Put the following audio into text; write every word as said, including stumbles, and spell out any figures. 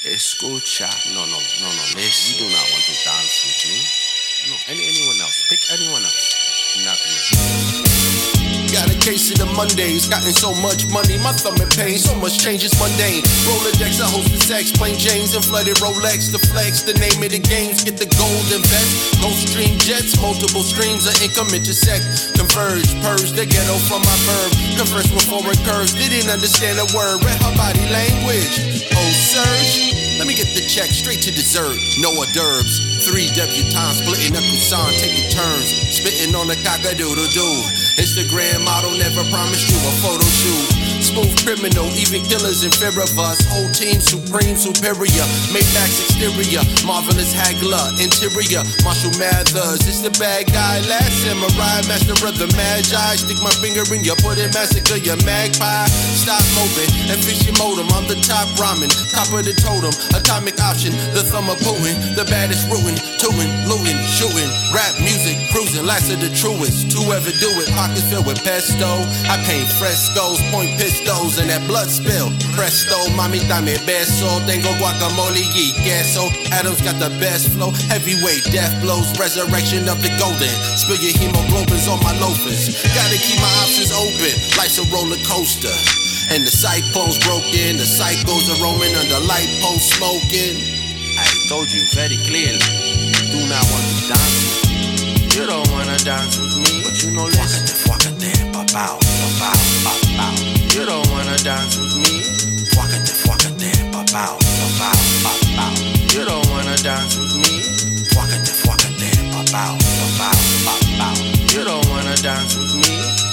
Escucha. No, no, no, no, listen. You do not want to dance with me. No, any anyone else. Pick anyone else. Not me. Got a case of the Mondays, gotten so much money, my thumb in pain, so much change is mundane. Rolodex, I host the sex, plain Janes and flooded Rolex, the flex, the name of the games, get the gold invest. Ghost stream jets, multiple streams of income intersect, converge, purge the ghetto from my verb, converse with foreign curves, didn't understand a word, read her body language. Oh, surge, let me get the check straight to dessert, no hors d'oeuvres. Three debutantes splitting a croissant, taking turns, spitting on a cock-a-doodle-doo. Instagram model never promised you a photo shoot. Smooth criminal, even killers in fear of us. Whole team supreme, superior. Maybach's exterior, marvelous haggler. Interior, Marshall Mathers. It's the bad guy, last samurai, master of the magi. Stick my finger in your pudding, massacre your magpie. Stop moving and fix your modem. I'm the top ramen, top of the totem. Atomic option, the thumb of Putin. The baddest ruin, tooting, looting, shooting. Rap music, cruising, last of the truest. To ever do it, pockets filled with pesto. I paint frescoes, point pistols, and that blood spill. Presto, mami, dame beso. Tengo guacamole y queso. Adam's got the best flow. Heavyweight death blows, resurrection of the golden. Spill your hemoglobins on my loafers. Gotta keep my options open. Life's a roller coaster. And the cyclone's broken. The psychos are roaming under light posts smoking. I told you very clearly, you do not want to dance with me. You don't wanna dance with me, but you know, listen. Fuckate, papao, papao, papao. You don't wanna dance with me. Fuckate, fuckate, papao, papao, papao. You don't wanna dance with me. Fuckate, fuckate, papao, papao, papao. You don't wanna dance with me.